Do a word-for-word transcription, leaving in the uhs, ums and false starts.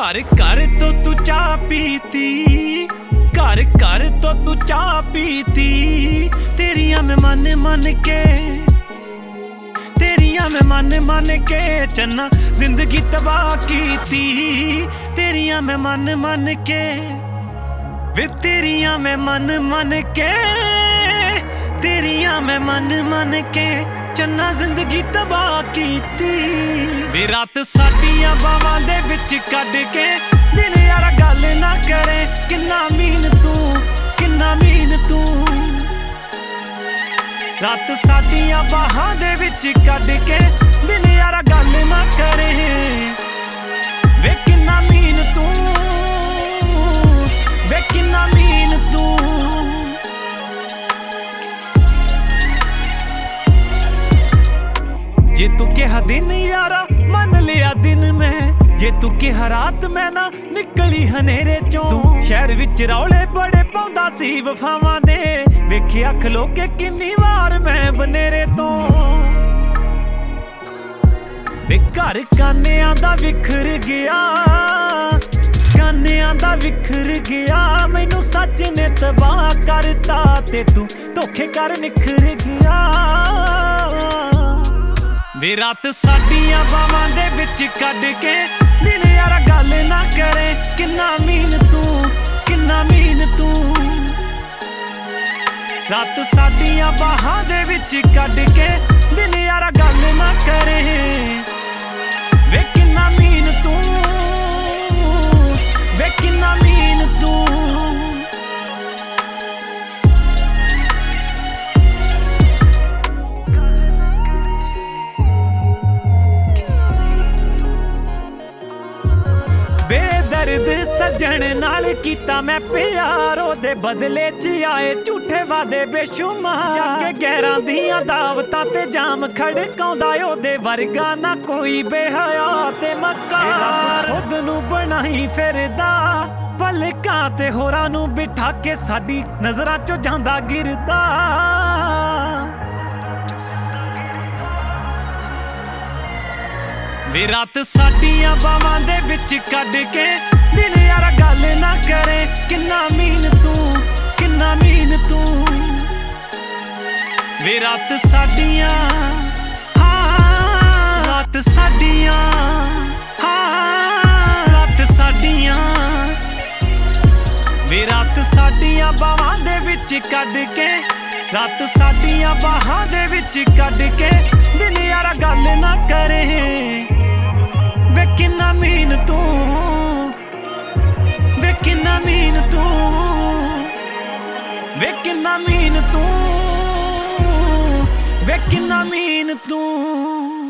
घर घर तो तू चाह पीती, घर घर तो तू चाह पीती। तेरिया मैं मन मन के, तेरिया मैं मन मन के चन्ना जिंदगी तबाह कीती। तेरिया मैं मन मन के वे तेरिया मैं मन मन के, तेरिया मैं मन मन के चन्ना जिंदगी तबाह कीती। वे रात साडियां बावां दे विच कढ के दिल यारा गल ना करे। किन्ना मीन तू, किन्ना मीन तू। रात साडियां बाहां दे विच कढ के दिल यारा गल ना करे। वे किन्ना मीन तू, वे किन्ना मीन तू। जे तू कहा दिन यारा मन लिया दिन में, जे तू कहा रात मैं ना निकली हनेरे चों। तू शहर विच रौले बड़े पाउंदा सी वफावां दे, वेखिया खलो के किन्नी वार मैं बनेरे तो। वे घर कानियां दा विखर गया, कानियां दा विखर गया। मैनू सच ने तबाह करता ते तू धोखे कर निखर गया। वे रात साडियां बावां दे विच कढ के दिल यारा गल ना करे। किन्ना मीन तू, किन्ना मीन तू। रात साडियां बाहां दे विच कढ के दिल यारा गल ना करे। वे किन्ना मीन तू, वे किन्ना मीन तू। बेदर्द सजन नाल कीता मैं प्यार, ओदे बदले च आए झूठे वादे बेशुमार। जाके गैरां दियां दावतां ते जाम खड़काउंदा, ओदे वर्गा ना कोई बेहया ते मक्कार। खुद नूं बनाई फिरदा पलकां ते होरां नूं बिठा के साडी नज़रां चों जांदा गिरदा। वे रात साडियां बावां दे विच कढ के दिल यारा गल ना करे। किन्ना मीन तू, किन्ना मीन तू। वे रात साडियां, हाँ रात साडियां, हाँ रात साडियां। वे रात साडियां बावां दे विच कढ के, रात साडियां बाहां दे विच कढ के दिल यारा गल ना करे। वे किन्ना मीन तू, वे किन्ना मीन तू। वे किन्ना मीन तू, वे किन्ना मीन तू।